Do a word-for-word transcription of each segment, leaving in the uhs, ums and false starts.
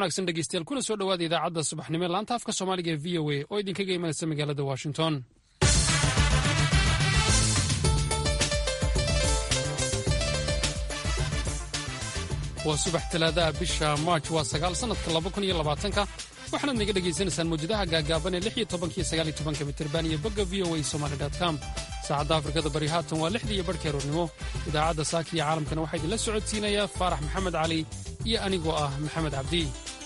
wanaagsan dhegeystayaal kuna soo dhawaada idaacadda subaxnimo ee laanta afka Soomaaliga ee V O A oo idinkaga imanaysa magaalada Washington. waa subax talaada bisha March waa sagaal sanadka laba kun iyo labaatan waxaana naga dhageysanaysaan mawjadaha gaagaaban ee lix iyo toban iyo sagaal iyo toban mitirban iyo bogga v o a somali dot com. saacadda Afrikada Bari haatan waa lixdii iyo barhkii aroornimo. idaacadda saaka iyo caalamkana waxaa idinla socodsiinayaa Faarax Maxamed Cali iyo anigoo ah Maxamed Cabdi.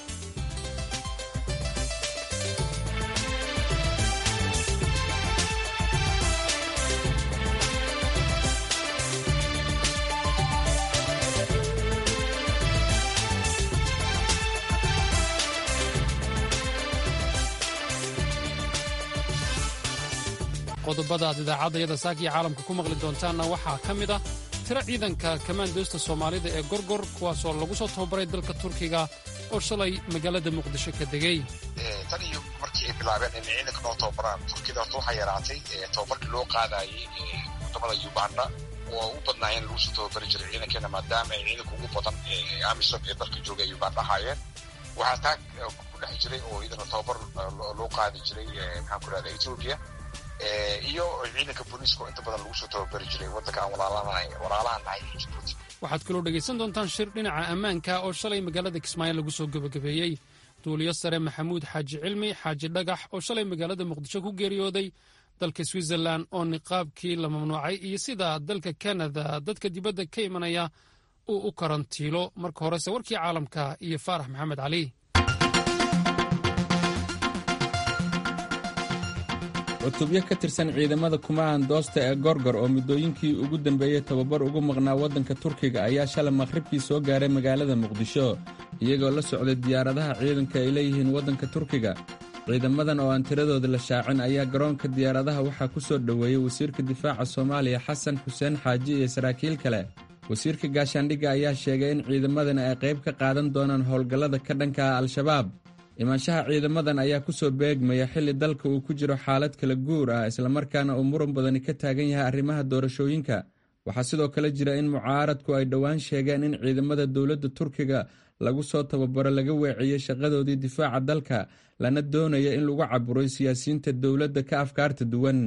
qodobada aad idaacadda saaka iyo caalamka ku maqli doontaanna waxaa ka mid ah tiro ciidanka kamaandoosta Soomaalida ee Gorgor kuwaasoo lagu soo tababaray dalka Turkiga oo shalay magaalada Muqdisho ka degay. tan iyo markii ay bilaabeen in ciidanka loo tababaraan Turkiga waxaa yaraatay tababarkii loo qaadayay wadamada Uganda oo u badnaayeen lagu soo tababari jiray ciidankeena maadaama ay ciidanka ugu badan AMISOM ee dalka jooga Uganda ahaayeen. waxaa taag ku dhex jiray oo ciidanka tababar loo qaadi jiray maxaan ku raadayay Ethiopia iyo ciidanka booliiska inta badan lagu soo tababari jiray waddanka aan walaalahan nahay Djibouti. waxaad kaloo dhegaysan doontaan shir dhinaca ammaanka oo shalay magaalada Kismaayo lagu soo gabagabeeyey. duuliyo sare Maxamuud Xaaji Cilmi Xaaji Dhagax oo shalay magaalada Muqdisho ku geeriyooday dalka Switzerland oo niqaabkii la mamnuucay iyo sida dalka Canada dadka dibadda ka imanaya uu u karantiilo. marka horese warkii caalamka iyo Faarax Maxamed Cali. cutubyo ka tirsan ciidamada kumaandoosta ee Gorgor oo muddooyinkii ugu dambeeyey tababar ugu maqnaa waddanka Turkiga ayaa shalay maqribkii soo gaaray magaalada Muqdisho iyagoo la socday diyaaradaha ciidanka ay leeyihiin waddanka Turkiga. ciidamadan oo aan tiradooda la shaacin ayaa garoonka diyaaradaha waxaa ku soo dhoweeyey wasiirka difaaca Soomaaliya Xasan Xuseen Xaaji iyo saraakiil kale. wasiirka gaashaandhigga ayaa sheegay in ciidamadan ay qayb ka qaadan doonaan howlgallada ka dhanka ah Al-Shabaab. imaanshaha ciidamadan ayaa ku soo beegmaya xilli dalka uu ku jiro xaalad kala guur ah islamarkaana uu muran badani ka taagan yahay arrimaha doorashooyinka. waxaa sidoo kale jira in mucaaradku ay dhowaan sheegeen in ciidamada dowladda Turkiga lagu soo tababaro laga weeciyey shaqadoodii difaaca dalka lana doonaya in lagu caburay siyaasiyiinta dowladda ka afkaarta duwan.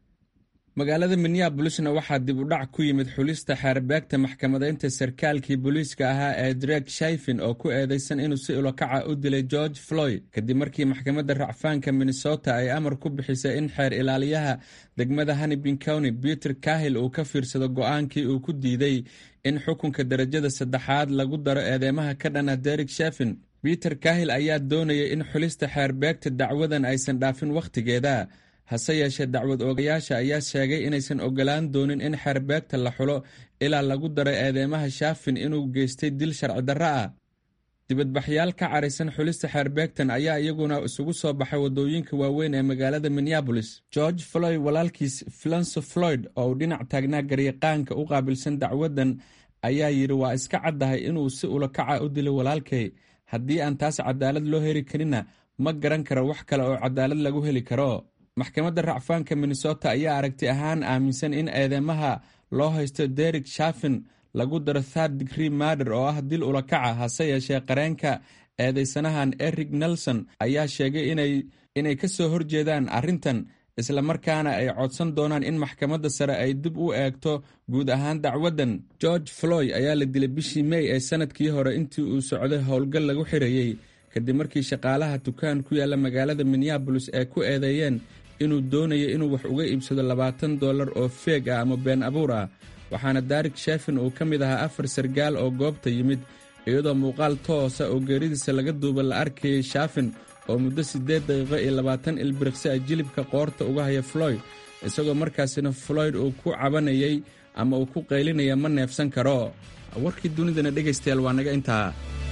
magaalada Minneapolisna waxaa dib u dhac ku yimid xulista xeerbeegta maxkamadaynta sarkaalkii booliiska ahaa ee Drake Chauvin oo ku eedeysan inuu si ulokaca u dilay George Floyd kadib markii maxkamadda racfaanka Minnesota ay amar ku bixisay in xeer ilaaliyaha degmada Hennepin County Peter Cahill uu ka fiirsado go'aankii uu ku diiday in xukunka darajada saddexaad lagu daro eedeymaha ka dhana Derek Chauvin. Peter Cahill ayaa doonayay in xulista xeerbeegta dacwadan aysan dhaafin wakhtigeeda, hase yeeshee dacwad oogayaasha ayaa sheegay inaysan ogolaan doonin in xeerbeegta la xulo ilaa lagu daray eedeymaha Chauvin inuu geystay dil sharci darro ah. dibadbaxyaal ka caraysan xulista xeerbeegtan ayaa iyaguna isugu soo baxay waddooyinka waaweyn ee magaalada Minneapolis. George Floyd walaalkiis Philando Floyd oo uu dhinac taagnaa garyaqaanka u qaabilsan dacwadan ayaa yidhi waa iska caddahay inuu si ulokaca u dilay walaalkay. haddii aan taas cadaalad loo heli karinna ma garan karo wax kale oo cadaalad lagu heli karo. maxkamadda racfaanka Minnesota ayaa aragti ahaan aaminsan in eedeymaha loo haysto Derek Chauvin lagu daro third degree murder oo ah dil ulakaca. hase yeeshee qareenka eedeysanahan Eric Nelson ayaa sheegay inay inay ka soo horjeedaan arrintan islamarkaana ay codsan doonaan in maxkamadda sare ay dib u eegto guud ahaan dacwadan. George Floyd ayaa la dilay bishii May ee sanadkii hore intii uu socday howlgal lagu xirayey kadib markii shaqaalaha dukaan ku yaala magaalada Minneapolis ay ku eedeeyeen inuu doonayo inuu wax uga iibsado labaatan dollar oo feeg ah ama been abuur ah. waxaana Derek Chauvin uu ka mid ahaa afar sargaal oo goobta yimid iyadoo muuqaal toosa oo geeridiisa laga duuba la arkayay Chauvin oo muddo siddeed daqiiqo iyo labaatan ilbiriqsi ah jilibka qoorta uga haya Floyd isagoo markaasina Floyd uu ku cabanayay ama uu ku qaylinaya ma neefsan karo. warkii dunidana dhegaystayaal waa naga intaa.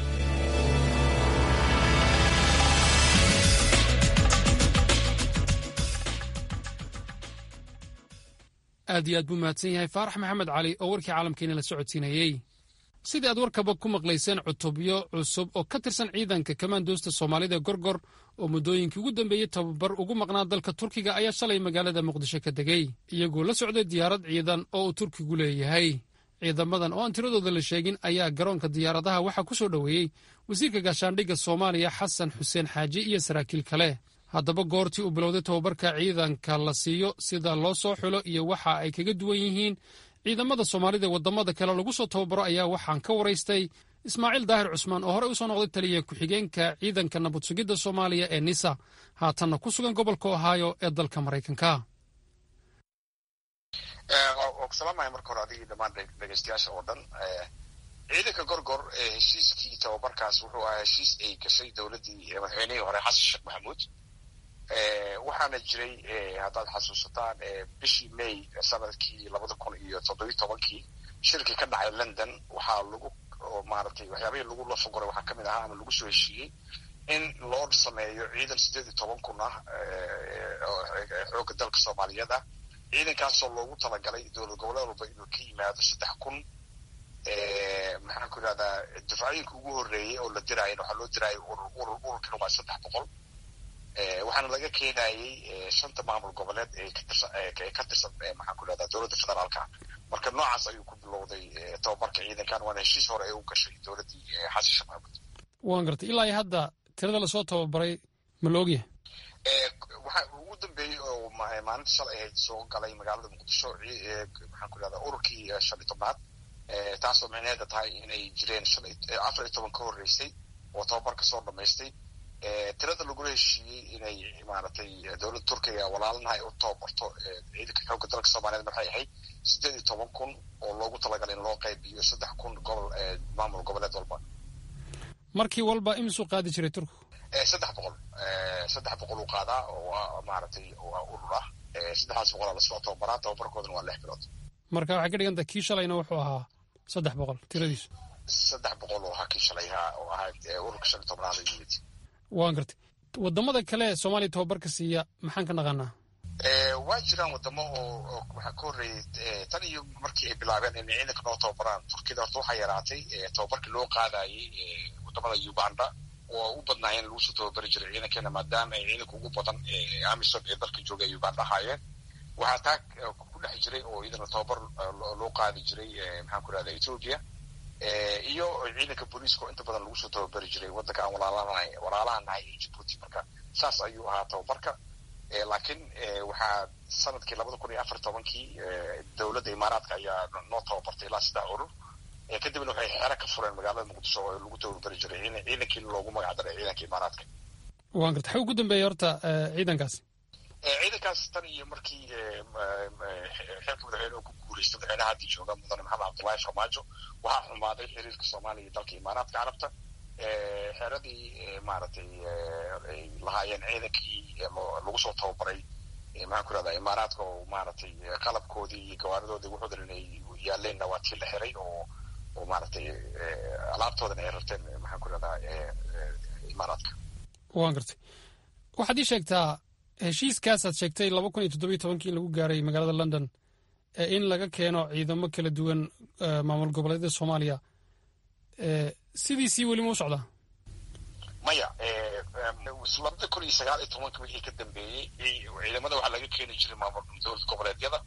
aad iyo aad buu mahadsan yahay Faarax Maxamed Cali oo warkii caalamkeena la socodsiinayey. sidii aad warkaba ku maqlayseen cutubyo cusub oo ka tirsan ciidanka kamaandoosta Soomaalida ee Gorgor oo muddooyinkii ugu dambeeyey tababar ugu maqnaa dalka Turkiga ayaa shalay magaalada Muqdisho ka degay iyagoo la socday diyaarad ciidan oo uu Turkigu leeyahay. ciidamadan oo aan tiradooda la sheegin ayaa garoonka diyaaradaha waxaa ku soo dhoweeyey wasiirka gaashaandhigga soomaaliya xasan xuseen xaaji iyo saraakiil kale. haddaba goortii uu bilowday tababarka ciidanka la siiyo, sida loo soo xulo iyo waxa ay kaga duwan yihiin ciidamada soomaalida ee waddamada kale lagu soo tababaro ayaa waxaan ka waraystay ismaaciil daahir cusmaan oo horey u soo noqday taliya ku-xigeenka ciidanka nabad sugidda soomaaliya ee nisa, haatanna ku sugan gobolka ohaayo ee dalka maraykanka. waan ku salaamaya marka hore adigii dhammaan dhegeystayaasha oo dhan. ciidanka gorgor ee heshiiskii tababarkaas wuxuu ahaa heshiis ay gashay dowladdii madaxweynihii hore xasan sheekh maxamuud. waxaana jiray haddaad xasuusataan bishii may sanadkii labada kun iyo toddobiyi tobankii shirkii ka dhacay london waxaa lagu maaragtay waxyaabihii lagu lafagoray waxaa ka mid ahaa ama lagu soo heshiiyey in loo sameeyo ciidan siddeed iyo toban kun ah xoogga dalka soomaaliyeed ah. ciidankaasoo loogu talagalay dowlad goboleed walba inuu ka yimaado saddex kun. maxaan ku idhahdaa dufcooyinka ugu horreeyey oo la diraayan waxaa loo diraayay urur ururkan waa saddex boqol. waxaana laga keenayey shanta maamul goboleed ee katirsan ee ka tirsan maxaan ku idhahdaa dowladda federaalka. marka noocaas ayuu ku bilowday tababarka ciidankan, waana heshiis hore ay u gashay dowladdii xasan sheekh maxamuud. waan gartay. ilaa iyo hadda tirada lasoo tababaray ma la ogyahay? waxaa ugu dambeeyey oo maalinta shalay ahayd soo galay magaalada muqdisho maxaan ku idhahdaa ururkii shan iyo tobnaad, taasoo micneheeda tahay inay jireen afar iyo toban ka horreysay oo tababarka soo dhamaystay. tirada lagula heshiiyey inay maaragtay dowladda turkiga walaalanahay u tababarto ciidanka xoogga dalka soomaaliyeed waxay ahayd siddeed iyo toban kun oo loogu talagalay in loo qaybiyo saddex kun gobol maamul goboleed walba. markii walba imisuu qaadi jiray turku? saddex boqol saddex boqol uu qaadaa oo maaragtay waa urur ah. saddexdaas boqolaa lasoo tababaraa, tababarkoodana waa lix bilood. marka waxay ka dhiganta kii shalayna wuxuu ahaa saddex boqol tiradiisu? saddex boqol oo ahaa kii shalayha oo ahaa ururka shan iyo tobnaad yimid. waan gartay. waddamada kale ee soomaaliya tababarka siiya maxaan ka naqaanaa? waa jiraan waddamo oo waxaa ka horreeyey tan iyo markii ay bilaabeen inay ciidanka noo tababaraan turkiyada horta waxaa yaraatay tababarkii loo qaadayey waddamada uganda oo u badnaayeen lagu soo tababari jiray ciidankeena maadaama ay ciidanka ugu badan amisom ee dalka jooga ay uganda ahaayeen. waxaa taa ku dhex jiray oo iyadana tababar loo qaadi jiray maxaan ku idhahdaa ethoopia iyo ciidanka booliiska oo inta badan lagu soo tababari jiray waddanka aan walaalanahay walaalaha nahay ee Djibouti. marka saas ayuu ahaa tababarka. laakiin waxaa sanadkii labada kun iyo afar tobankii dowladda imaaraadka ayaa noo tababartay ilaa saddex urur. kadibna waxay xero ka fureen magaalada muqdisho oo lagu tababari jiray ciidankii loogu magac daray ciidanka imaaraadka. waan gartay. xaguu ugu dambeeyey horta ciidankaas? ciidankaas tan iyo markii xilka madaxweynuhu ku guulaystay madaxweynaha haddii jooga mudane maxamed cabdullaahi farmaajo waxaa xumaaday xiriirka soomaaliya iyo dalka imaaraadka carabta. xeradii maaragtay ay lahaayeen ciidankii lagu soo tababaray maxaan ku ihahdaa imaaraadka oo maaragtay qalabkoodii iyo gawaaridoodii wuxuudan inay yaalleenna waa tii la xiray oo oo maaragtay alaabtoodan ay rarteen maxaan ku ihahdaa imaaraadka. waan gartay. waxaad ii sheegtaa heshiiskaasaad sheegtay laba kun iyo toddobiyi tobankii in lagu gaaray magaalada london in laga keeno ciidamo kala duwan maamul goboleedyada soomaaliya, sidiisii weli ma u socdaa? maya, labada kun iyo sagaal iyo tobanka wixii ka dambeeyey ciidamada waxaa laga keeni jiray maamul dowlad goboleedyada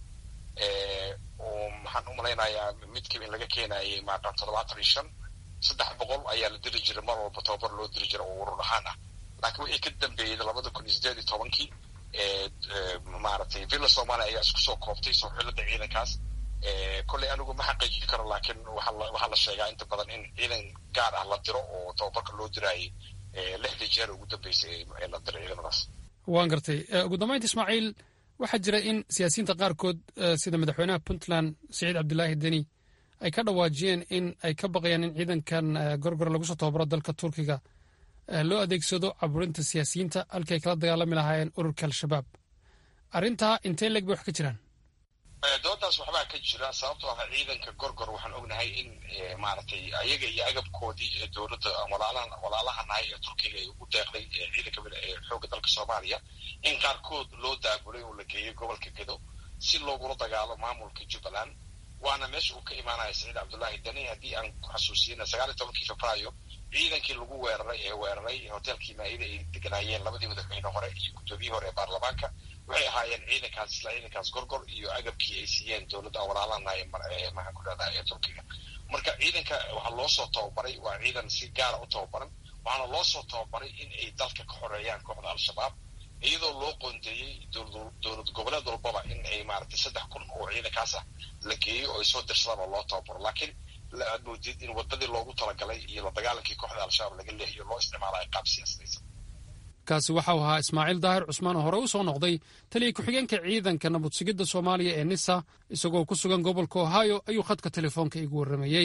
oo maxaan u malaynayaa midkiiba in laga keenayay maaqan toddobaatan iyo shan saddex boqol ayaa la diri jiray mar walba tababar loo diri jiray oo urur ahaan ah. laakiin wixii ka dambeeyey labada kun iyo siddeed iyo tobankii maaragtay villa soomaaliya ayaa isku soo koobtay soo xulada ciidankaas. kolley anigu ma xaqiijin karo, laakiin waxaa la sheegaa inta badan in ciidan gaar ah la diro oo tababarka loo diraayay lixdii jeer ugu dambeysay ee la diray ciidamadaas. waan gartay. ugu dambeynta ismaaciil, waxaa jira in siyaasiyiinta qaarkood sida madaxweynaha puntland siciid cabdilaahi deni ay ka dhawaajiyeen in ay ka baqayaan in ciidankan gorgor lagu soo tababaro dalka turkiga loo adeegsado caburinta siyaasiyiinta halkii ay kala dagaalami lahaayeen ururka al-shabaab. arrintaa intee leeg bay wax ka jiraan? doodaas waxbaa ka jira, sababtoo ah ciidanka gorgor waxaan ognahay in maaragtay ayaga iyo agabkoodii ee dowladda walaalaha walaalaha nahay ee turkiga ay u deeqday ciidanka xoogga dalka soomaaliya in qaarkood loo daabulay oo la geeyey gobolka gedo si loogula dagaalo maamulka jubbaland. waana meesha uu ka imaanaya siciid cabdullaahi deni. haddii aan ku xasuusiyena sagaal iyo tobankii febraayo ciidankii lagu weeraray ee weeraray hotelkii maa'ida ay deganaayeen labadii madaxweyne hore iyo guddoomiyihii hore ee baarlamaanka waxay ahaayeen lahaayeen ciidankaas isla ciidankaas gorgor iyo agabkii ay siiyeen dowladda walaalahana ee maxaan ku dhahdaa ee turkiga marka ciidanka waxaa loo soo tababaray waa ciidan si gaara u tababaran waxaana loo soo tababaray in ay dalka ka xoreeyaan kooxda al-shabaab iyadoo loo qoondeeyey dowlad goboleed walbaba in ay maaragtay saddex kun oo ciidankaas ah la geeyo oo ay soo dirsadaan oo loo tababaro laakiin aad moodid in wadadii loogu talagalay iyo la dagaalankii kooxda al-shabaab laga leexiyo loo isticmaalayo qaab siyaasadaysan kaasi waxau ahaa ismaaciil daahir cusmaan oo hore u soo noqday taliya ku-xigeenka ciidanka nabad sugidda soomaaliya ee nisa isagoo ku sugan gobolka ohio ayuu khadka telefoonka igu warramayey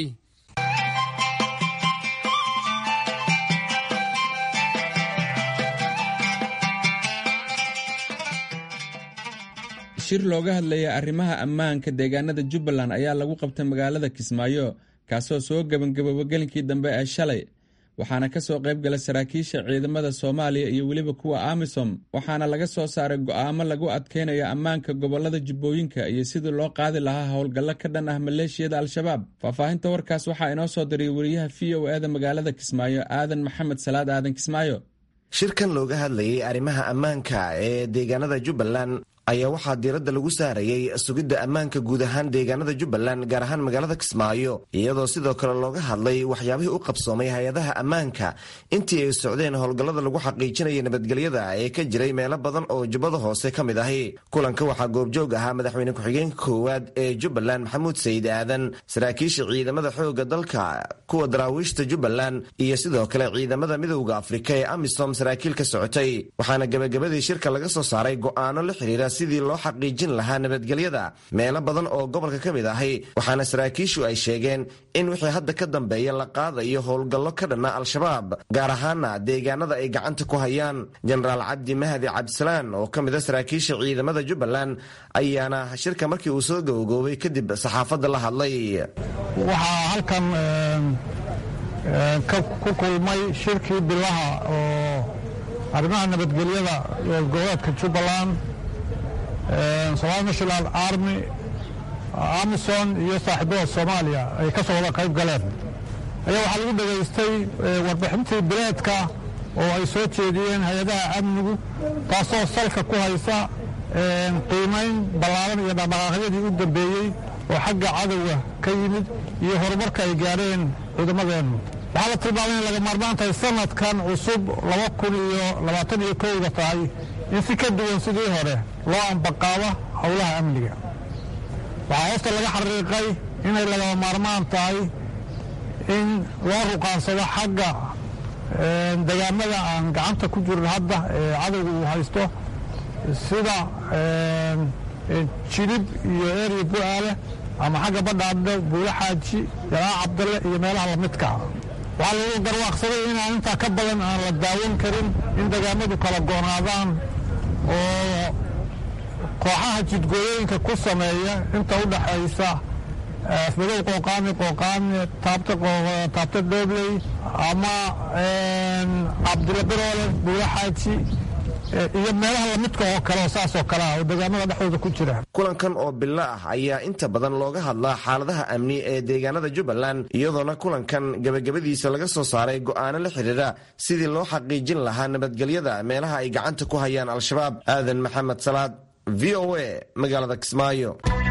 shir looga hadlaya arrimaha ammaanka deegaanada jubbaland ayaa lagu qabtay magaalada kismaayo kaasoo soo gebangabooba gelinkii dambe ee shalay waxaana ka soo qayb gala saraakiisha ciidamada soomaaliya iyo weliba kuwa amisom waxaana laga soo saaray go'aamo lagu adkeynaya ammaanka gobollada jubbooyinka iyo sidii loo qaadi lahaa howlgallo ka dhan ah maleeshiyada al-shabaab faahfaahinta warkaas waxaa inoo soo diray wariyaha v o e da magaalada kismaayo aadan maxamed salaad aadan kismaayo shirkan looga hadlayay arrimaha ammaanka ee deegaanada jubbaland ayaa waxaa diiradda lagu saarayay sugidda ammaanka guud ahaan deegaanada jubbaland gaar ahaan magaalada kismaayo iyadoo sidoo kale looga hadlay waxyaabihii u qabsoomay hay-adaha ammaanka intii ay socdeen howlgallada lagu xaqiijinaya nabadgelyada ee ka jiray meelo badan oo jubbada hoose ka mid ahi kulanka waxaa goobjoog ahaa madaxweyne ku-xigeenka koowaad ee jubbaland maxamuud sayid aadan saraakiisha ciidamada xoogga dalka kuwa daraawiishta jubbaland iyo sidoo kale ciidamada midowda afrika ee amisom saraakiil ka socotay waxaana gebagabadii shirka laga soo saaray go'aano la xiriira sidii loo xaqiijin lahaa nabadgelyada meelo badan oo gobolka ka mid ahi waxaana saraakiishu ay sheegeen in wixii hadda ka dambeeya la qaadayo howlgallo ka dhanna al-shabaab gaar ahaana deegaanada ay gacanta ku hayaan jenaraal cabdi mahdi cabdisalaan oo ka mid a saraakiisha ciidamada jubbaland ayaana shirka markii uu soo gabagaboobay kadib saxaafadda la hadlay waxaa halkan ku kulmay shirkii bilaha oo arrimaha nabadgelyada goboleedka jubbaland Somali National Army Amazon iyo saaxiibada Soomaaliya ay ka soo wada qayb galeen ayaa waxaa lagu dhageystay warbixintii bileedka oo ay soo jeediyeen hay-adaha amnigu taasoo salka ku haysa qiimayn ballaaran iyo dhaqdhaqaaqyadii u dambeeyey oo xagga cadowga ka yimid iyo horumarka ay gaadheen ciidamadeennu waxaa la tilmaamay in laga maarmaan tahay sanadkan cusub laba kun iyo labaatan iyo kowda tahay in si ka duwan sidii hore loo ambaqaabo howlaha amniga waxaa hoosta laga xariiqay inay lagama maarmaan tahay in loo ruqaansado xagga degaamada aan gacanta ku jirin hadda ee cadowga uu haysto sida jilib iyo eeriya bu-aale ama xagga badhaadhe buule xaaji jalaa cabdalle iyo meelaha lamidka waxaa lagu garwaaqsaday inaan intaa ka badan aan la daawan karin in degaamadu kala goonaadaan oo kooxaha jidgooyooyinka ku sameeya inta u dhaxaysa afmadow qooqaani qooqaani taabta taabta doobley ama cabdilla biroole buule xaaji iyo meelaha lamidka oo kale oo saas oo kale ah oo deegaanada dhexdooda ku jira kulankan oo bilo ah ayaa inta badan looga hadlaa xaaladaha amni ee deegaanada jubbaland iyadoona kulankan gebagabadiisa laga soo saaray go'aano la xiriira sidii loo xaqiijin lahaa nabadgelyada meelaha ay gacanta ku hayaan al-shabaab aadan maxamed salaad v o a magaalada kismaayo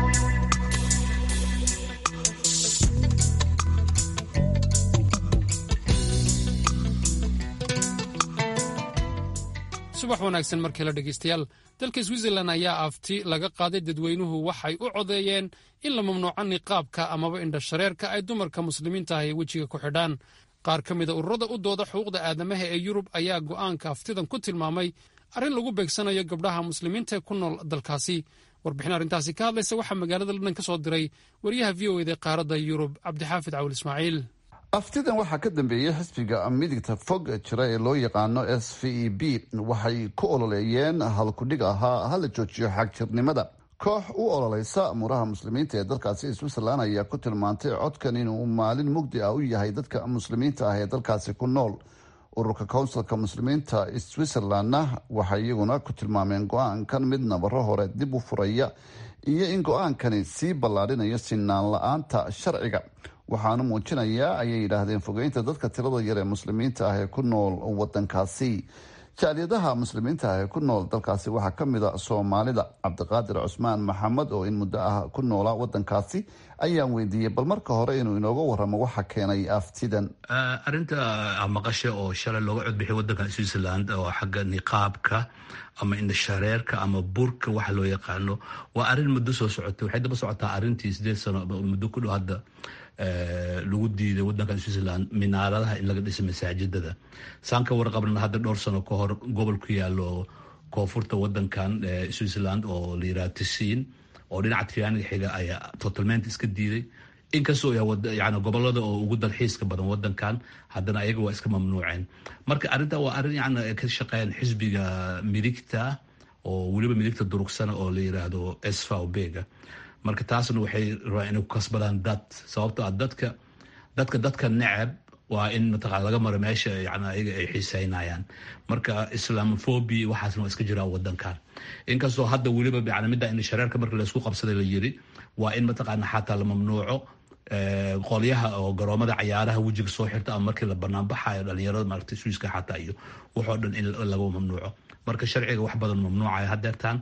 subax wanaagsan markii la dhegaystayaal dalka switzerland ayaa afti laga qaaday dadweynuhu waxay u codeeyeen in la mamnuuco niqaabka amaba indhashareerka ay dumarka muslimiinta ah ee wejiga ku xidhaan qaar ka mida ururada u dooda xuquuqda aadamaha ee yurub ayaa go'aanka aftidan ku tilmaamay arrin lagu beegsanayo gabdhaha muslimiinta ku nool dalkaasi warbixin arrintaasi ka hadlaysa waxaa magaalada london ka soo diray wariyaha v o eda qaaradda yurub cabdixaafid cawil ismaaciil aftidan waxaa ka dambeeyey xisbiga midigta fog jira ee loo yaqaano s v e b waxay ku ololeeyeen halkudhig ahaa hala joojiyo xagjirnimada koox u ololeysa amuuraha muslimiinta ee dalkaasi switzerland ayaa ku tilmaantay codkan inuu maalin mugdi ah u yahay dadka muslimiinta ah ee dalkaasi ku nool ururka counsilka muslimiinta switzerlandna waxay iyaguna ku tilmaameen go-aankan mid nabaro hore dib u furaya iyo in go-aankani sii ballaadhinayo sinaan la-aanta sharciga waxaanu muujinayaa ayay yidhaahdeen fogeynta dadka tirada yar ee muslimiinta ah ee ku nool wadankaasi jaaliyadaha muslimiinta ee ku nool dalkaasi waxaa ka mid a soomaalida. cabdiqaadir cusmaan maxamed oo in muddo ah ku noolaa wadankaasi ayaan weydiiyey bal marka hore inuu inooga waramo waxa keenay aftidan. arinta maqashe oo shalay looga codbixiyay wadanka Switzerland oo xagga niqaabka ama indhashareerka ama burka waxa loo yaqaano waa arin muddo soo socotay. waxay daba socotaa arintii sideed sano muddo ku dhow hadda lagu diiday wadanka Switzerland minaaradaha in laga dhiso masaajidada. saan ka warqabna hadda dhowr sano ka hor gobol ku yaalo koonfurta wadankan Switzerland oo la yiraahdo Tessin oo dhinaca Tiyaaniga xiga ayaa totalmente iska diiday. inkastoo yani gobolada oo ugu dalxiiska badan wadankan haddana ayaga waa iska mamnuuceen. marka arrinta waa arrin yani ka shaqeeyaan xisbiga midigta oo weliba midigta durugsana oo la yiraahdo S V B ga. marka taasna waxay rabaan inay ku kasbadaan dad sababtoo ah dadka dadka dadka necab waa in mataqaan laga maro meesha yani ayaga ay xiiseynayaan. marka islamophobia waxaasna waa iska jiraa wadankan. inkastoo hadda weliba yani midda in shareerka marka laysku qabsaday la yiri waa in mataqaana xataa la mamnuuco qolyaha oo garoomada cayaaraha wejiga soo xirta ama markii la banaan baxayo dhalinyarada maaragtay Swiiska xataa iyo waxoo dhan in laga mamnuuco. marka sharciga wax badan mamnuucaya haddeertaan.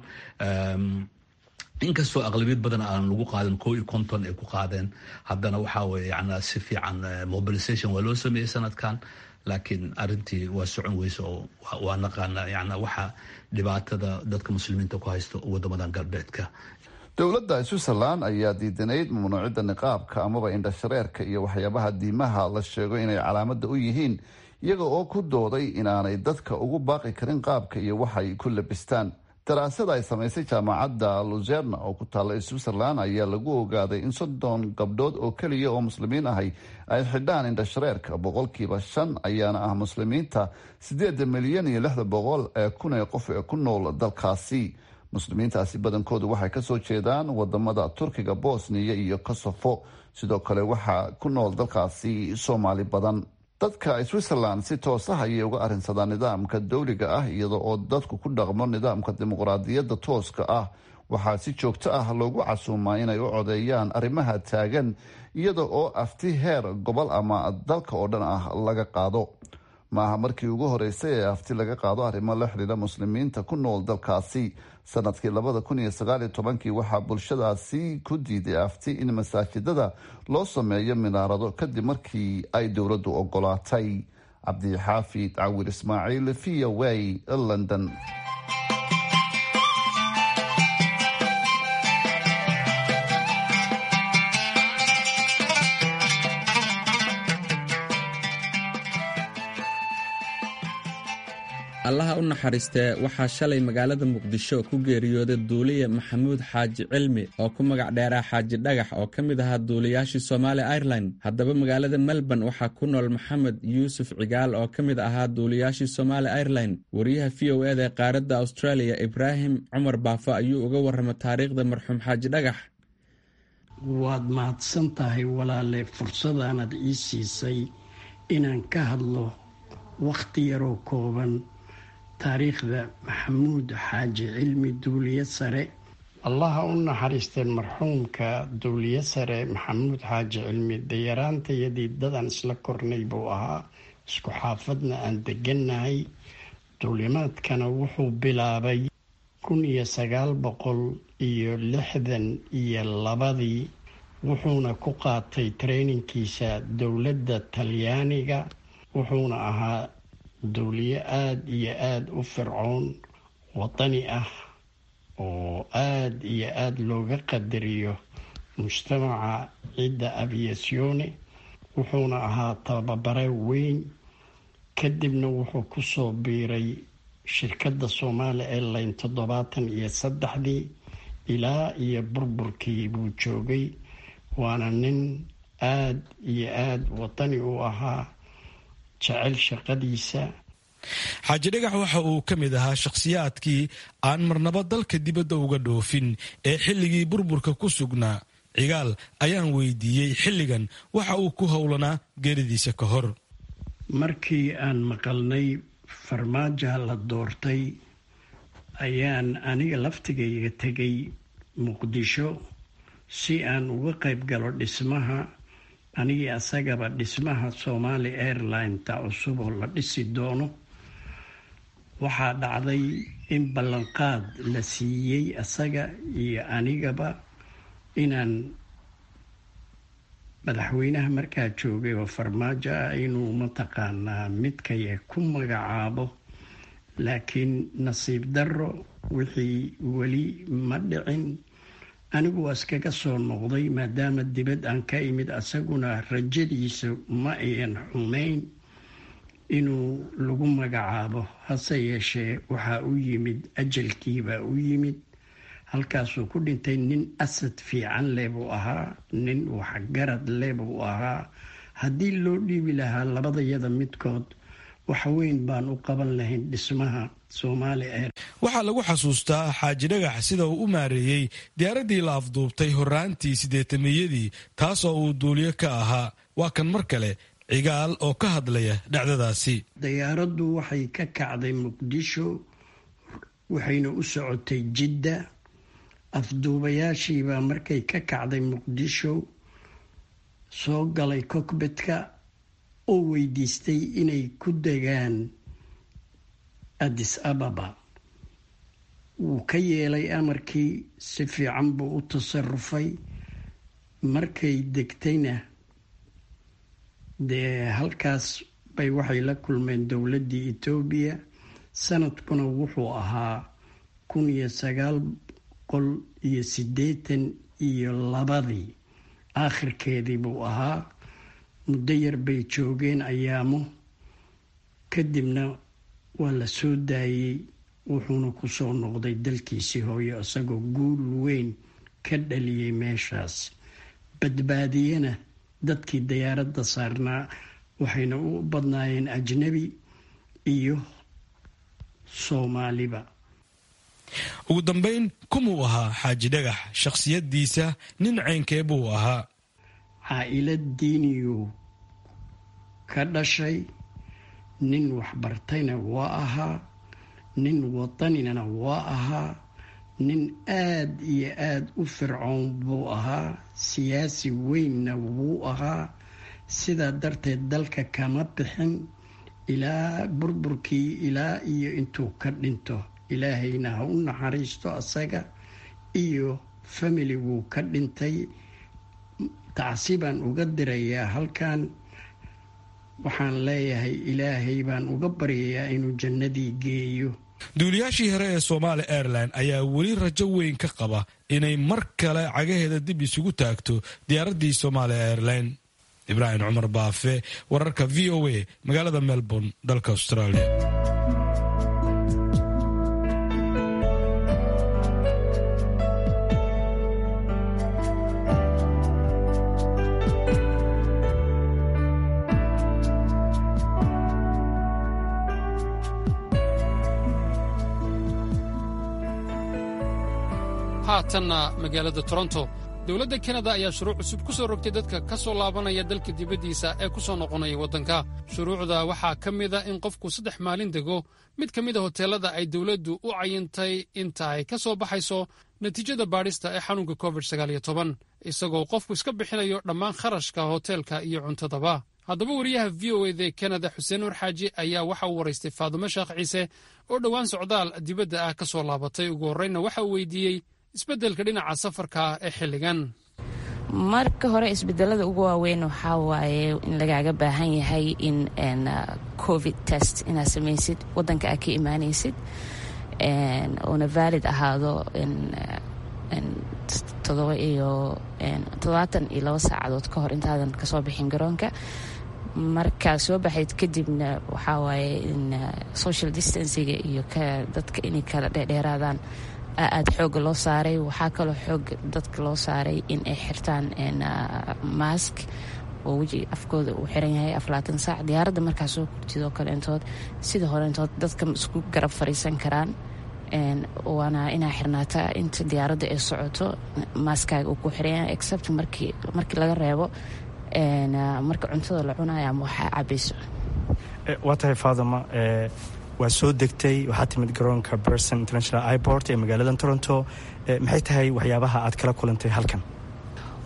inkastoo aqlabiyad badan aan lagu qaadan koo iyo konton ay ku qaadeen haddana waxaa weye yani si fiican mobilisation waa loo sameeyey sanadkan laakiin arintii waa socon weyse oo waa naqaana yani waxa dhibaatada dadka muslimiinta ku haysto wadamadan galbeedka. dowladda Switzerland ayaa diidanayd mamnuucida niqaabka amaba indhashareerka iyo waxyaabaha diimaha la sheego inay calaamada u yihiin iyaga oo ku dooday inaanay dadka ugu baaqi karin qaabka iyo waxay ku labistaan. daraasada ay samaysay jaamacadda Luzerna oo ku taalla Switzerland ayaa lagu ogaaday in soddon gabdhood oo keliya oo muslimiin ahay ay xidhaan indhashareerka. boqolkiiba shan ayaana ah muslimiinta sideed milyan iyo lixdan boqol ee kun ee qof ee ku nool dalkaasi. muslimiintaasi badankoodu waxay kasoo jeedaan wadamada Turkiga, Bosnia iyo Kosovo. sidoo kale waxaa ku nool dalkaasi Soomaali badan. dadka Switzerland si toos ah ayay uga arrinsadaan nidaamka dowliga ah iyada oo dadku ku dhaqmo nidaamka dimuqraadiyadda tooska ah. waxaa si joogto ah loogu casuumaa inay u codeeyaan arrimaha taagan iyada oo afti heer gobol ama dalka oo dhan ah laga qaado. maaha markii ugu horeysay ee afti laga qaado arrimo la xidhiidha muslimiinta ku nool dalkaasi. sanadkii labada kun iyo sagaal iyo tobankii waxaa bulshadaasi ku diiday afti in masaajidada loo sameeyo minaarado kadib markii ay dowladdu ogolaatay. cabdixaafid cawir ismaaciil v o a london. allaha u naxariistee waxaa shalay magaalada muqdisho ku geeriyooday duuliye maxamuud xaaji cilmi oo ku magac dheeraa xaaji dhagax oo ka mid ahaa duuliyaashii Somali Airline. haddaba magaalada Melbourne waxaa ku nool maxamed yuusuf cigaal oo ka mid ahaa duuliyaashii Somali Airline. wariyaha v o a ee qaaradda Australia Ibraahim Cumar Baafo ayuu uga warramay taariikhda marxuum xaaji dhagax. waad mahadsan tahay walaale fursadaanad ii siisay inaan ka hadlo waqti yaroo kooban taariikhda maxamuud xaaji cilmi duuliye sare. allaha u naxariisteen marxuumka duuliye sare maxamuud xaaji cilmi dayaraantayadii dadan isla kornay buu ahaa, isku xaafadna aan degannahay. duulimaadkana wuxuu bilaabay kun iyo sagaal boqol iyo lixdan iyo labadii wuxuuna ku qaatay traininkiisa dowladda talyaaniga. wuxuuna ahaa dowliye aada iyo aada u fircoon, wadani ah oo aada iyo aada looga qadariyo mujtamaca cidda aviasyone. wuxuuna ahaa tababare weyn. kadibna wuxuu kusoo biiray shirkadda Somali Airline toddobaatan iyo saddexdii ilaa iyo burburkii buu joogay. waana nin aada iyo aada wadani u ahaa, jecel shaqadiisa. xaaji dhagax waxa uu ka mid ahaa shakhsiyaadkii aan marnaba dalka dibadda uga dhoofin ee xilligii burburka ku sugnaa. cigaal ayaan weydiiyey xilligan waxa uu ku howlanaa geeridiisa ka hor. markii aan maqalnay farmaajo la doortay ayaan aniga laftigayga tegay muqdisho si aan uga qayb galo dhismaha anigii asagaba dhismaha Somali Airline ta cusub oo la dhisi doono. waxaa dhacday in ballanqaad la siiyey asaga iyo anigaba inaan madaxweynaha markaa joogay oo farmaajo ah inuu mataqaanaa midkaya ku magacaabo, laakiin nasiib darro wixii weli ma dhicin. anigu waa iskaga soo noqday maadaama dibad aan ka imid, asaguna rajadiisa ma ayan xumayn inuu lagu magacaabo. hase yeeshee waxaa u yimid ajalkiibaa u yimid, halkaasuu ku dhintay. nin asad fiican leh buu ahaa, nin waxgarad leh buu ahaa. haddii loo dhiibi lahaa labadayada midkood wax weyn baan u qaban lahayn dhismaha Soomaali Air. waxaa lagu xasuustaa Xaaji Dhagax sida uu u maareeyey diyaaraddii la afduubtay horaantii siddeetamiyadii, taasoo uu duuliyo ka ahaa. waa kan mar kale Cigaal oo ka hadlaya dhacdadaasi. diyaaraddu waxay ka kacday Muqdisho waxayna u socotay Jidda. afduubayaashiibaa markay ka kacday Muqdisho soo galay cockpitka oo weydiistay inay ku degaan Addis Ababa. wuu ka yeelay amarkii, si fiican buu u tasarufay. markay degtayna dee halkaas bay waxay la kulmeen dowladdii Etoobiya. sanadkuna wuxuu ahaa kun iyo sagaal boqol iyo siddeetan iyo labadii aakhirkeedii buu ahaa. muddo yar bay joogeen ayaamo, kadibna waa la soo daayey. wuxuuna ku soo noqday dalkiisii hooyo isagoo guul weyn ka dhaliyey meeshaas, badbaadiyena dadkii diyaaradda saarnaa, waxayna u badnaayeen ajnabi iyo Soomaaliba. ugu dambayn kumuu ahaa Xaaji Dhagax? shakhsiyadiisa nin ceynkee buu ahaa? caa'ilad diiniyuu ka dhashay, nin waxbartayna waa ahaa, nin wadanina waa ahaa, nin aad iyo aad u fircoon buu ahaa, siyaasi weynna wuu ahaa. sidaa darteed dalka kama bixin ilaa burburkii, ilaa iyo intuu ka dhinto. ilaahayna ha u naxariisto asaga iyo familiguu ka dhintay. tacsi baan uga dirayaa halkan. waxaan leeyahay ilaahay baan uga baryayaa inuu jannadii geeyo. duuliyaashii hore ee Soomaali Airline ayaa weli rajo weyn ka qaba inay mar kale cagaheeda dib isugu taagto diyaaraddii Soomaali Airline. Ibraahim Cumar Baafe, wararka V O A, magaalada Melbourne, dalka Australia. haatanna magaalada Toronto, dowladda Kanada ayaa shuruuc cusub ku soo rogtay dadka ka soo laabanaya dalka dibaddiisa ee ku soo noqonaya waddanka. shuruucda waxaa ka mid a in qofku saddex maalin dego mid ka mid a hoteellada ay dowladdu u cayintay inta ay ka soo baxayso natiijada baadhista ee xanuunka covid sagaal iyo toban, isagoo qofku iska bixinayo dhammaan kharashka hoteelka iyo cuntadaba. haddaba wariyaha V O A da Kanada Xuseen Nur Xaaji ayaa waxa uu waraystay Faadumo Sheekh Ciise oo dhowaan socdaal dibadda ah ka soo laabatay. ugu horreynna waxa uu weydiiyey isbeddelka dhinaca safarka ee xilligan. marka hore isbedelada ugu waaweyn waxaa waaye in lagaaga baahan yahay in covid test inaad samaysid waddanka aad ka imaanaysid, oona valid ahaado todoba iyo toddobaatan iyo laba saacadood ka hor intaadan kasoo bixin garoonka. markaa soo baxayd kadibna waxaa waaye in social distancinga iyo dadka inay kala dheeraadaan aad xooga loo saaray. waxaa kaloo xoog dadka loo saaray in ay xirtaan mask oo weji afkooda uu xiran yahay aflaatan saac. diyaaradda markaa soo kurtidoo kale intood sida hore intood dadka isku garab fariisan karaan, waana inaa xirnaata inta diyaaradda ay socoto maaskaaga uu ku xiran yahay, except markii markii laga reebo marka cuntada la cunayo ama waxaa cabayso. waa tahay Faaduma, waa soo degtay, waxaa timid garoonka Pearson International Airport ee magaalada Toronto. maxay tahay waxyaabaha aad kala kulantay halkan?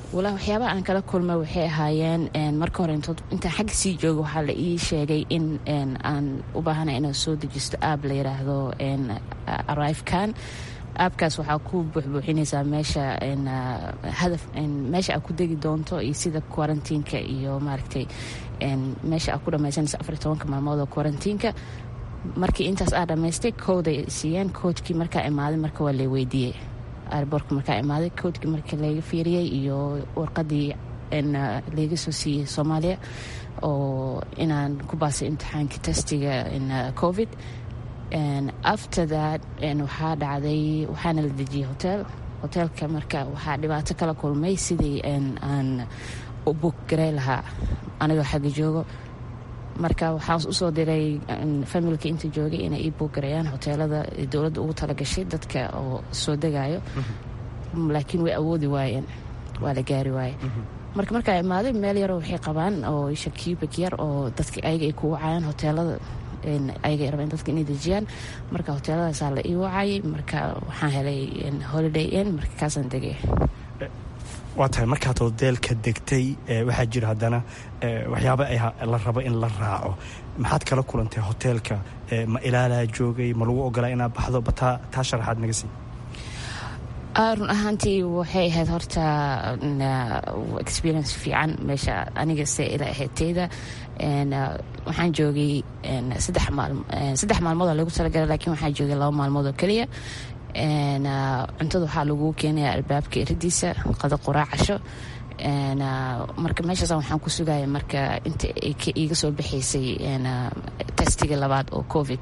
walaa waxyaabaha aan kala kulmay waxay ahaayeen marka hore intaan xagga sii jooga waxaa la ii sheegay in aan u baahana inaan soo dejisto aab la yidhaahdo arrivecan aabkaas waxaa ku buuxbuuxinaysaa meesha hadaf meesha aad ku degi doonto iyo sida quarantiinka iyo maaragtay meesha aad ku dhammaysanaysa afar iyo tobanka maalmood oo quarantiinka markii intaas aa dhammaystay kooday siiyeen koodkii markaa imaaday marka waa lay weydiiyey airbortka markaa imaaday koodkii marka laga fiiriyey iyo warqadii layga soo siiyey soomaaliya oo inaan ku baasay imtixaankii testiga covid after that waxaa dhacday waxaana la dejiyey hotel hotelka marka waxaa dhibaato kala kulmay sidii aan u bug garay lahaa anigoo xagga joogo marka waxaan usoo diray familka inta joogay inay ii buugarayaan hoteelada dowladda ugu talagashay dadka oo soo degayo laakiin way awoodi waayeen waa la gaari waaye marka markaa imaaday meel yaroo waxay qabaan oo shakibik yar oo dadka ayaga ay ku wacayaan hoteelada ayaga ay rabeen dadka inay dejiyaan marka hoteeladaasaa la ii wacayay marka waxaan helay holiday inn marka kaasaan degay waa tahay markaad hoteelka degtay waxaa jira haddana waxyaaba la rabo in la raaco maxaad kala kulantay hoteelka ma ilaalaa joogay ma lagu ogolaa inaad baxdo bataa taa sharaxaad naga sii run ahaantii waxay ahayd horta experience fiican meesha aniga se ila ahaydteyda waxaan joogay saddex maalmood oo lagu talagalay laakiin waxaan joogay laba maalmood oo keliya cuntada waxaa lagu keenaya albaabka eridiisa qada quraac casho marka meeshaas waxaan ku sugaya marka inta iiga soo baxaysay testiga labaad oo covid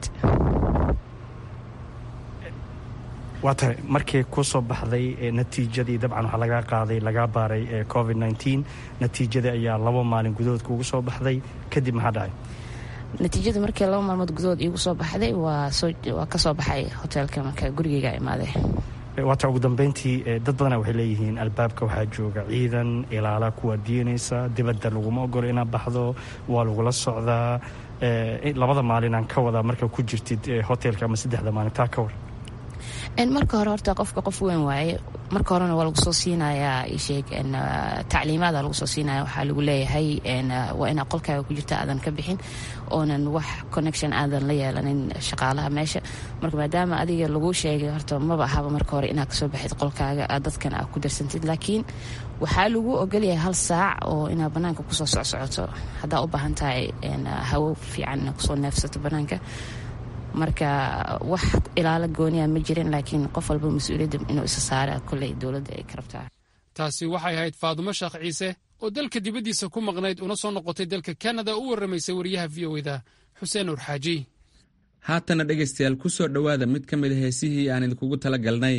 waa tahay markii ku soo baxday natiijadii dabcan waxaa lagaa qaaday lagaa baaray covid nineteen natiijadii ayaa laba maalin gudahood kuugu soo baxday kadib maxaa dhacay natiijada markii laba maalmood gudahood iigu soo baxday waa ka soo baxay hoteelka marka gurigeyga imaaday waata ugu dambeyntii dad badana waxay leeyihiin albaabka waxaa jooga ciidan ilaala kuwa diinaysa dibadda laguma ogolo inaad baxdo waa lagula socdaa labada maalin aan ka wadaa marka ku jirtid hoteelka ama saddexda maalin taa ka war marka hore horta qofka qof weyn waaye marka horena waa lagu soo siinayaa isheeg tacliimaada lagu soo siinaya waxaa lagu leeyahay waa inaa qolkaaga ku jirta aadan ka bixin oonan wax connection aadan la yeelanin shaqaalaha meesha marka maadaama adiga lagu sheegay horta maba ahaba marka hore inaad kasoo baxid qolkaaga dadkan aad ku darsantid laakiin waxaa lagu ogolyahay hal saac oo inaad banaanka kusoo socsocoto haddaa u baahan tahay hawo fiican inaad kusoo neefsato banaanka marka wax ilaalo gooniya ma jirin laakiin qof walba mas-uuliyadda inuu isa saara kolley dowladda ay ka rabtaa taasi waxay ahayd faadumo sheekh ciise oo dalka dibaddiisa ku maqnayd una soo noqotay dalka kanada u warramaysay wariyaha v o da xuseen nuur xaaji haatana dhegaystayaal ku soo dhowaada mid ka mid a heesihii aan idinkugu tala galnay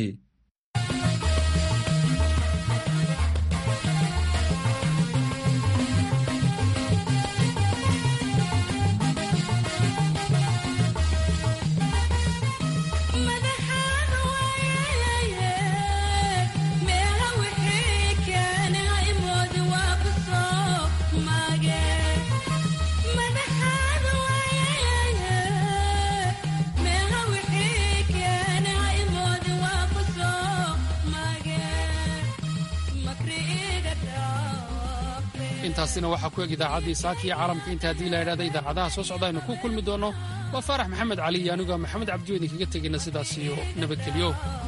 intaasina waxaa ku eg idaacaddii saakiya caalamka inta haddii la idhahda idaacadaha soo socda aynu ku kulmi doonno waa faarax maxamed cali iyo anigoo maxamed cabdiyo idinkaga tegayna sidaas iyo nabadgelyo